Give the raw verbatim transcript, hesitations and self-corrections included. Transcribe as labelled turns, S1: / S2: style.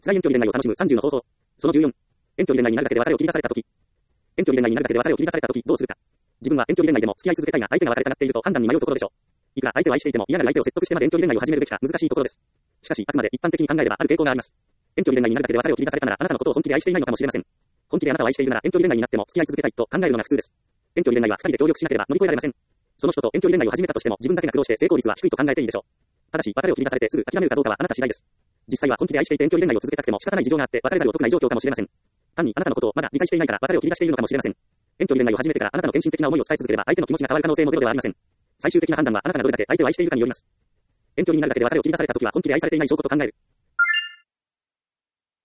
S1: 辛い遠距離恋愛を楽しむさんじゅうの方法。そのじゅうよん。遠距離恋愛になるだけで別れを切り出されたとき。遠距離恋愛になるだけで別れを切り出されたとき、どうするか。自分は遠距離恋愛でも付き合い続けたいが、相手が別れたがっていると判断に迷うところでしょう。いくら相手を愛していても嫌なる相手を説得してまで遠距離恋愛を始めるべきか難しいところです。しかし、あくまで一般的に考えればある傾向があります。遠距離恋愛になるだけで別れを切り出されたなら、あなたのことを本気で愛していないのかもしれません。本気であなたを愛しているなら遠距離恋愛になっても付き合い続けたいと考えるのが普通です。遠距離恋愛は二人で協力しなければ乗り越えられません。その人と遠距離恋愛を始めたとしても自分だけが苦労して成功率は低いと考えていいでしょう。ただし、別れを切り出されてすぐ諦めるかどうかはあなた次第です。実際は本気で愛していて遠距離恋愛を続けたくても仕方ない事情があって別れざるを得ない状況かもしれません。単にあなたのことをまだ理解していないから別れを切り出しているのかもしれません。遠距離恋愛を始めてからあなたの献身的な思いを伝え続ければ相手の気持ちが変わる可能性もゼロではありません。最終的な判断はあなたがどれだけ相手を愛しているかによります。遠距離になるだけで別れを切り出されたときは本気で愛されていない証拠と考える。